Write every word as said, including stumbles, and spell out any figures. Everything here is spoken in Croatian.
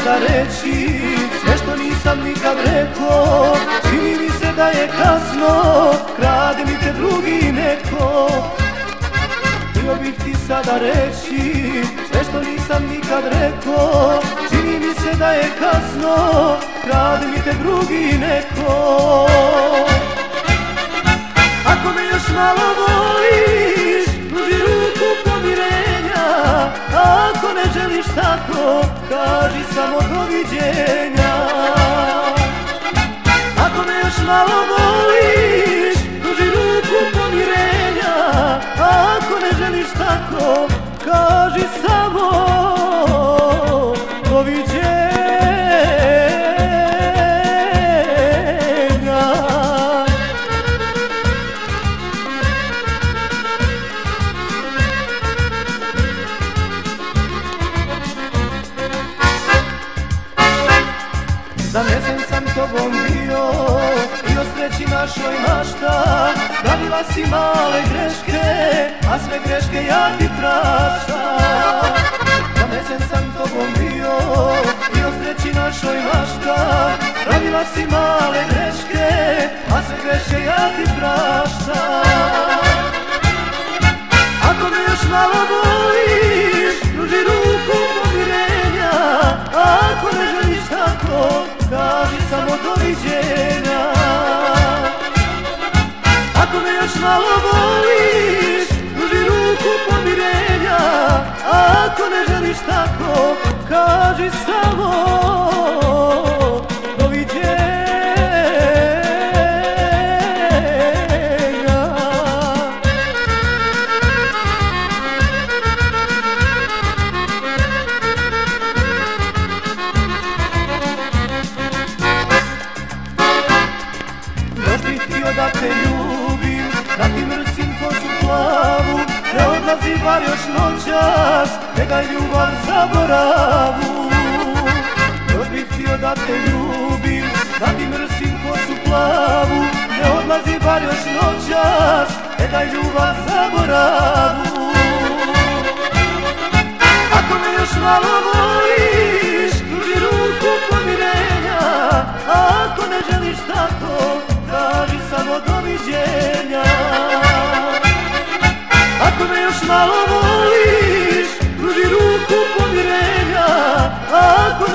sada reći sve što nisam nikad rekao. Čini mi se da je kasno, krade mi te drugi neko. Htio bih ti sada reći sve što nisam nikad rekao. Čini mi se da je kasno, krade mi te drugi neko. Ako me još malo voliš, pruži ruku pomirenja. Ako ne želiš tako, kaži samo doviđenja. Ako me još malo voliš, pruži ruku pomirenja. Ako ne želiš tako, kaži samo doviđenja. Zanesen sam tobom bio i o sreći našoj mašta. Pravila si male greške, a sve greške ja ti praštam. Zanesen sam tobom bio i o sreći našoj mašta. Pravila si male greške, a sve greške ja ti praštam. Ako me još malo voliš, pruži ruku pomirenja. Ako ne želiš tako, kaži samo doviđenja. Ako me još malo voliš, pruži ruku pomirenja. Ako ne želiš tako, kaži samo doviđenja. Da te ljubim, da ti mrsim kosu plavu. Ne odlazi bar još noćas, ne daj ljubav zaboravu. Još bih htio da te ljubim, da ti mrsim kosu plavu. Ne odlazi bar još noćas, ne daj ljubav zaboravu. Ako me još malo voliš, pruži ruku pomirenja. Ako ne želiš tako, kaži samo doviđenja. Ako me još malo voliš, pruži ruku pomirenja. Ako